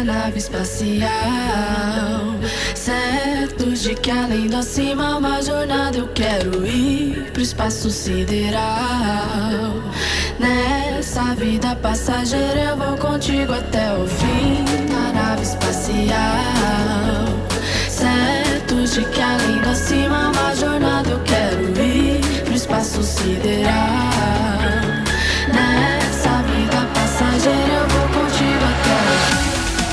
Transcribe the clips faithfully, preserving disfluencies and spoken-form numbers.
nave espacial, certo de que além do acima uma jornada eu quero ir pro espaço sideral. Nessa vida passageira eu vou contigo até o fim da nave espacial, certo de que além do acima uma jornada eu quero ir pro espaço sideral. Nessa vida passageira eu vou contigo até o fim.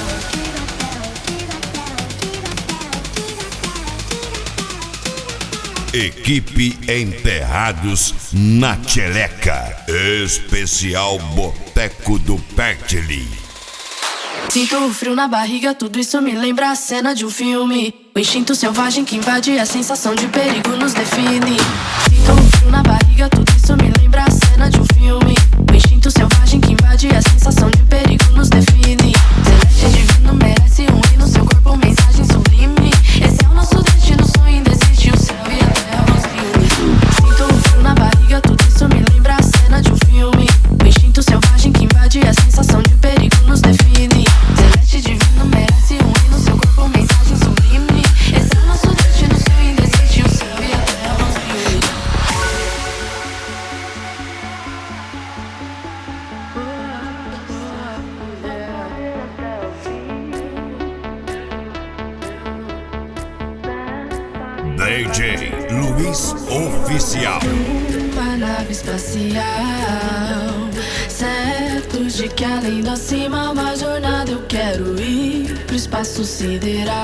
Equipe Enterrados na Tcheleca. Especial Boteco do Pertile. Sinto o frio na barriga, tudo isso me lembra a cena de um filme. O instinto selvagem que invade, a sensação de perigo nos define. Sinto o frio na barriga, tudo isso me lembra a cena de um filme. O instinto selvagem que invade, a sensação de perigo nos define. Celeste divino merece um hino, seu corpo mensagem sublime. Esse é o nosso destino, sonho indesiste, o céu e a terra nos une. Sinto o frio na barriga, tudo isso me lembra a cena de um filme. O instinto selvagem que invade, a sensação de perigo nos define. Celeste divino merece um hino, seu corpo mensagem sublime. Esse é o nosso destino, sonho indesiste, o céu e a terra nos une. D J Luiz Oficial. Uma nave espacial, certo de que além do acima uma jornada eu quero ir pro espaço sideral.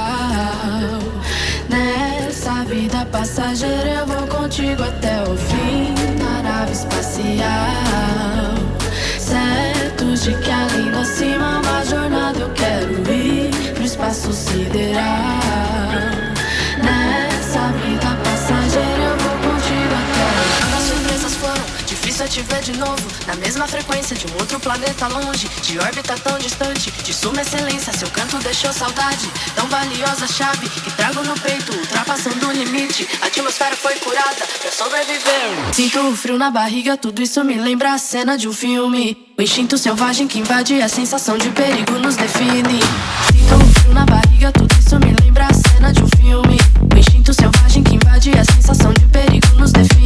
Nessa vida passageira eu vou contigo até o fim da nave espacial, certo de que além do acima uma jornada eu quero ir pro espaço sideral. Nessa vida passageira eu vou contigo até o fim. As surpresas foram, difícil é te ver de novo, na mesma frequência de um outro planeta longe, de órbita tão distante, de suma excelência, seu canto deixou saudade. Tão valiosa chave que trago no peito, ultrapassando o limite. A atmosfera foi curada pra sobreviver. Sinto o frio na barriga, tudo isso me lembra a cena de um filme. O instinto selvagem que invade, a sensação de perigo nos define. Sinto o frio na barriga, tudo isso me lembra a cena de um filme. O instinto selvagem que invade, a sensação de perigo nos define.